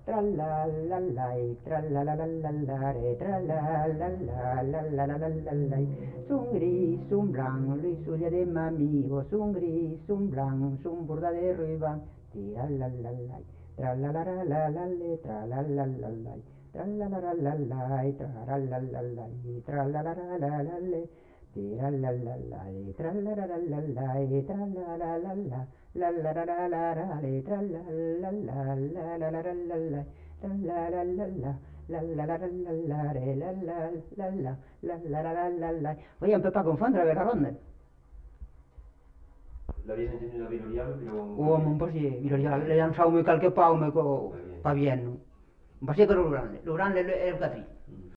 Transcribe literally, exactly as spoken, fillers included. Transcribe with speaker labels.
Speaker 1: tra la la la, tra la la la la la, tra la la la la la la la la. Son gris, son blanc, les suglia de m'amigo, son gris, son blanc, son borda de ruban, tira la la la, tra la la la la la, tra la la la la, tra la la la la la, tra la la la la, tra la la la la la. Tira la la la, tra la la la la la, tra la la la la. La la la la la la, tra la la la la la la la la la, la la la la. La la la la la la, re la la la la, la la la la la la. Oye, un peu pas confondre avec la ronde.
Speaker 2: ¿L'habías entendido a Vilorial? Pero...
Speaker 1: O mon posi, Vilorial, le han sau me calque pau me co pa bien. Un posi que lo grande, lo grande è il catri.